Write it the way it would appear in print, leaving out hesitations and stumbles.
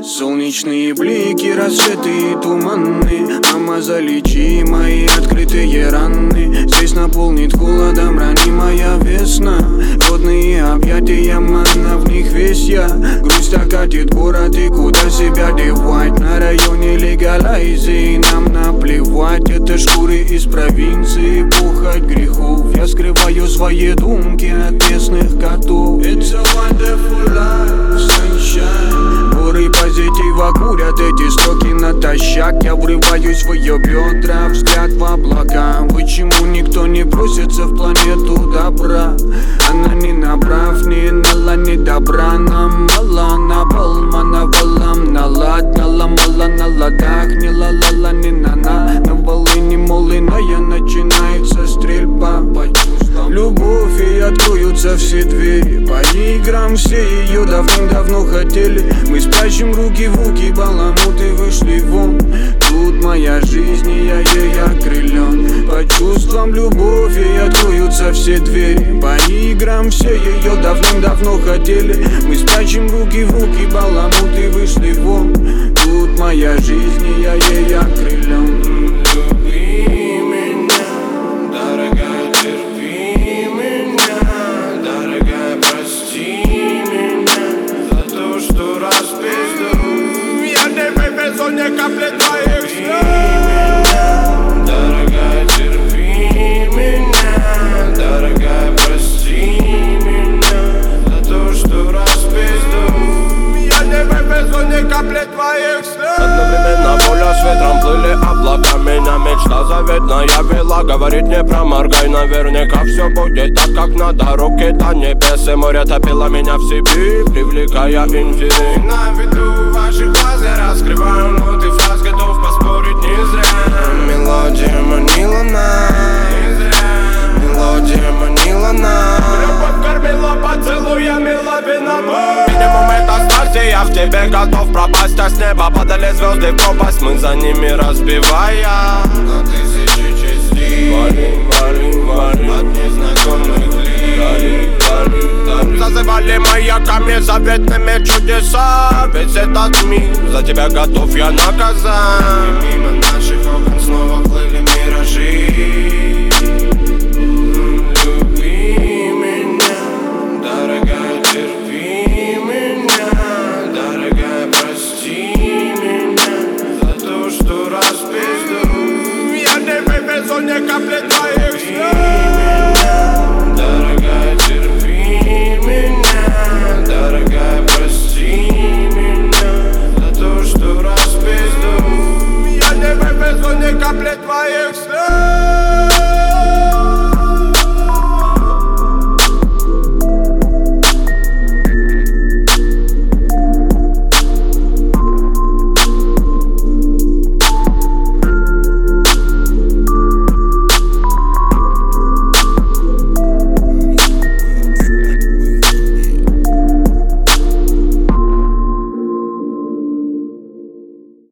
Солнечные блики, рассветы и туманы. Мама, залечи мои открытые раны. Здесь наполнит холодом ранимая весна. Родные объятия, манна, в них весь я. Грусть окатит город, и куда себя девать? На районе легалайзи, и нам наплевать. Это шкуры из провинции, похоть грехов. Я скрываю свои думки от местных котов. It's a wonderful life, sunshine. Горы позитива курят эти строки натощак. Я врываюсь в ее бедра, взгляд в облака. Почему никто не просится в планету добра? Она не направ, не нала, не добра. Нам мало, набалмана валам, налад, наламала на ладах. Не ла-ла-ла, не на-на. На волыне молиная начинается стрельба. Любовь, и откроются все двери. По играм все ее давным-давно хотели. Мы спрячем руки в руки, баламуты вышли вон. Тут моя жизнь, и я ей окрылен. По чувствам любовь, и откроются все двери. По играм все ее давным-давно хотели. Мы спрячем руки в руки, баламуты вышли вон. Тут моя жизнь, и я ей окрылен. Капли твоих слез. Дорогая, терпи меня. Дорогая, прости меня за то, что распизду. Я не вывезу ни капли твоих слез. Одновременно воля с ветром плыли облака. Меня мечта заветная вела. Говорит, не проморгай, наверняка все будет так, как надо. Руки-то небес и море топило меня в себе, привлекая интерес. На виду ваших глаз я раскрываю ноты фраз, готов поспорить не зря. Мелодия манила нас, мелодия манила нас. Любовь кормила поцелуями, лавина. Минимум это старте, я в тебе готов пропасть. А с неба падали звезды в пропасть, мы за ними разбивая на тысячи частей. Валим, валим, валим от незнакомых лиц. Зазывали маяками заветными чудеса. Весь этот мир за тебя готов я наказать. И мимо наших окон снова плыли миражи. Люби меня, дорогая, терпи меня. Дорогая, прости меня за то, что распизду. Я не вывезу ни капли твоих слез. Капли твоих слез.